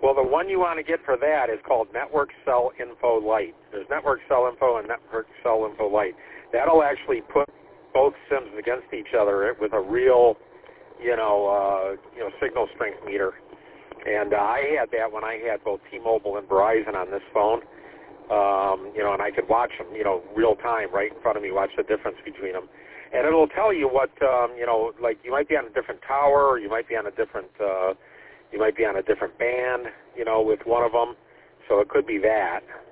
Well, the one you want to get for that is called Network Cell Info Lite. There's Network Cell Info and Network Cell Info Lite. That'll actually put both SIMs against each other with a real, signal strength meter. And I had that when I had both T-Mobile and Verizon on this phone. And I could watch them, real time, right in front of me, watch the difference between them. And it'll tell you what, like you might be on a different tower, or you might be on a different, band, with one of them. So it could be that.